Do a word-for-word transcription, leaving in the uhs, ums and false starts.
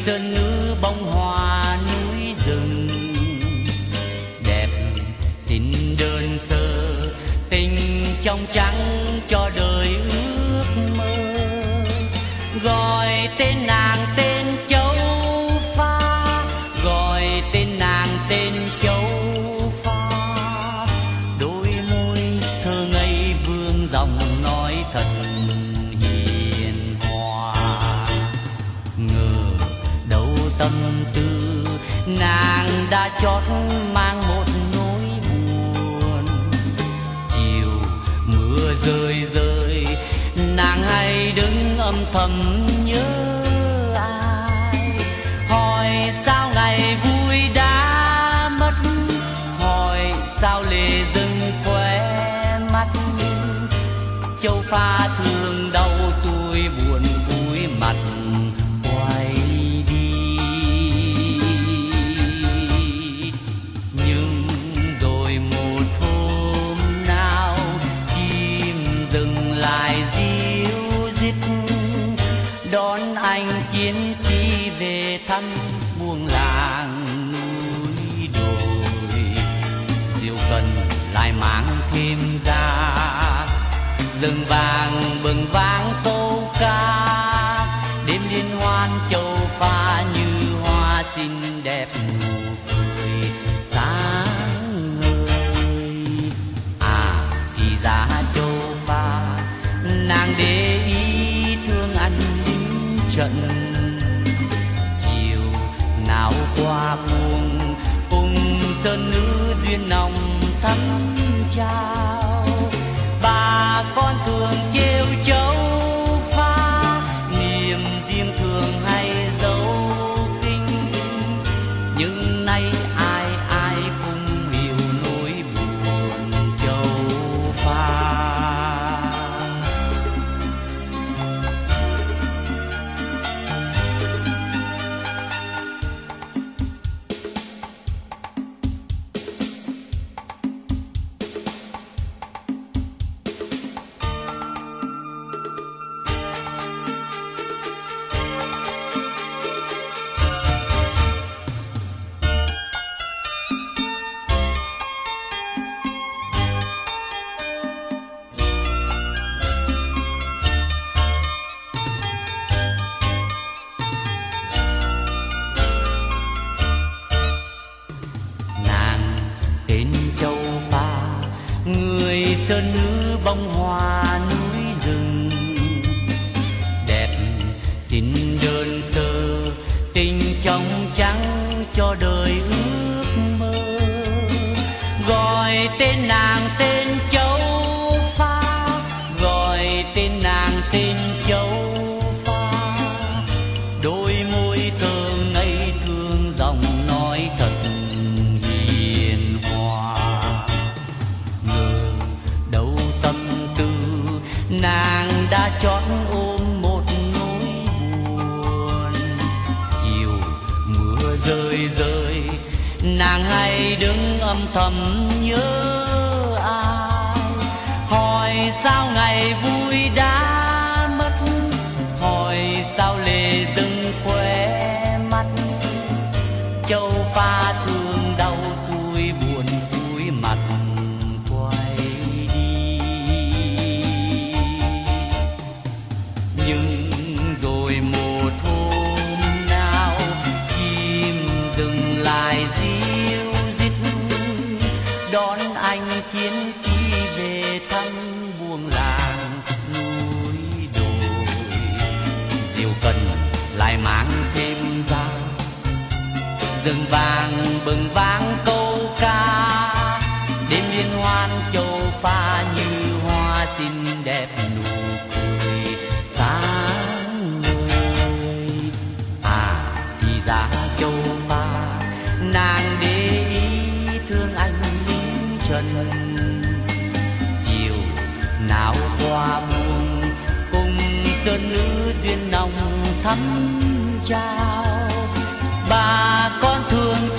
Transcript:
sơn nữ bông hoa núi rừng, đẹp xin đơn sơ tình trong trắng cho đời ước mơ. Gọi tên nàng tên Châu Pha, gọi tên nàng tên Châu Pha. Đôi môi thơ ngây vương dòng nói thật hiền hòa. Ngờ đâu tâm tư nàng đã chót mang một nỗi buồn. Chiều mưa rơi rơi nàng hay đứng âm thầm nhớ ai. Hỏi sao ngày vui đã mất, hỏi sao lệ dâng khóe mắt. Châu Pha thương đau tôi buồn cúi mặt quay đi. Nhưng rồi một hôm nào chim dừng lại ríu rít, đón anh chiến sĩ về thăm buông làng núi đồi. Diệu Cần lại mang thêm ra rừng vàng bừng vang câu ca. Đêm liên hoan Châu Pha như hoa xinh đẹp nụ cười sáng ngời. À thì ra Châu Pha nàng để ý thương anh lính trận. Chiều nào qua buông cùng sơn nữ duyên nồng thắm trao. Bà con thường trêu Châu Pha niềm riêng thường hay giấu kinh. Nhưng nay ai ai cũng hiểu nỗi buồn Châu Pha. Sơn nữ bông hoa núi rừng, đẹp xin đơn sơ tình trong trắng cho đời ước mơ. Gọi tên nàng tên Châu Pha, gọi tên nàng tên Châu Pha. Đôi môi thơ ngây thương dòng nói thật hiền hòa. Nàng đã chót ôm một nỗi buồn. Chiều mưa rơi rơi nàng hay đứng âm thầm nhớ ai. Hỏi sao ngày vui đã mất, hỏi sao lệ dâng khóe mắt. Châu Pha thương đau tôi buồn cúi mặt quay đi. Nhưng rồi một hôm nào chim dừng lại ríu rít, đón anh chiến sĩ về thăm buông làng núi đồi. Diệu Cần lại mang thêm ra rừng vàng bừng vang câu ca. Đêm liên hoan Châu Pha như hoa xinh đẹp nụ cười sáng ngời. À thì ra Châu Pha nàng để ý thương anh lính trần. Chiều nào qua buông cùng sơn nữ duyên nồng thắm trao. Bà con thường